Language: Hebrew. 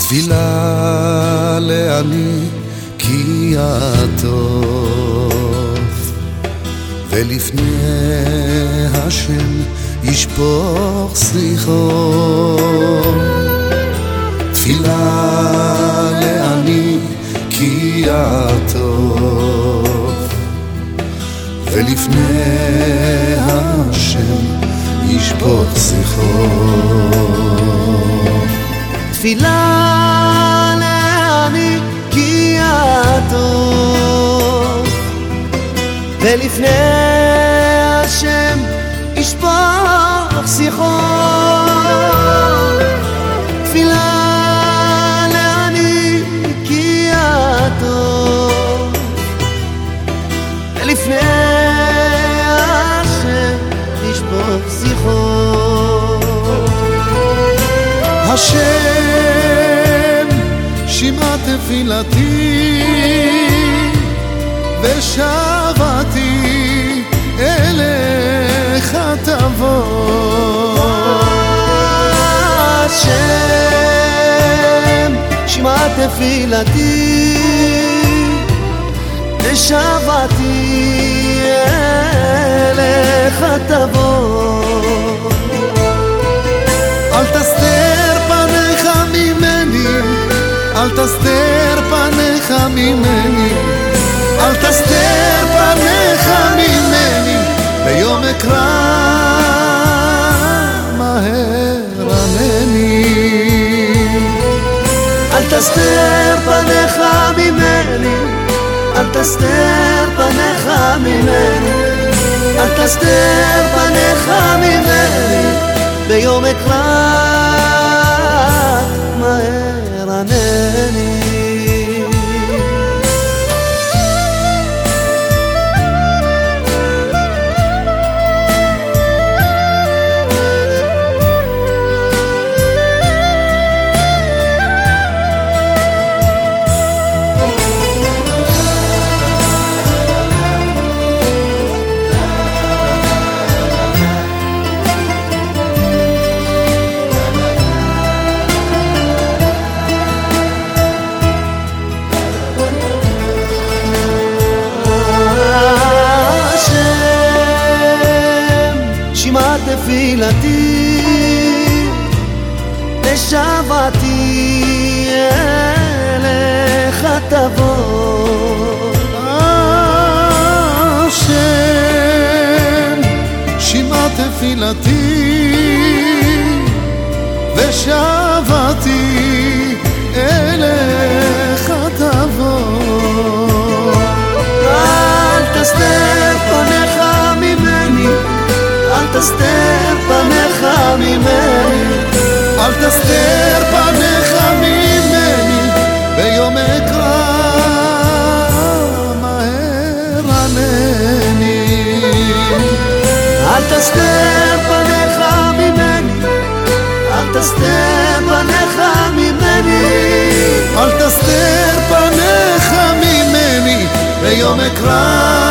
תפילה לעני כי הטוב, ולפני השם ישפוך סליחות. תפילה לעני כי הטוב, ולפני השם ישפוך סליחות. תפילה לעני כי הטוב, ולפני השם ישפוך שיחות. תפילה לעני כי הטוב, ולפני השם ישפוך שיחות. השם שמע תפילתי ושבתי אליך תבוא. השם שמע תפילתי ושבתי אליך תבוא. אל תסתר פניך ממני, אל תסתר פניך ממני, אל תסתר פניך ממני, ביום אקרא מהר ענני. אל תסתר פניך ממני, אל תסתר פניך ממני, אל תסתר פניך ממני, ביום אקרא מהר ענני. תפילתי ושבתי אליך תבוא. השם שמע תפילתי ושבתי אליך תבוא. אל תסתר פניך ממני, אל תסתר פניך ממני, אל תסתר פניך ממני, ביום אקרא מהר ענני. אל תסתר פניך ממני, אל תסתר פניך ממני, אל תסתר פניך ממני, ביום אקרא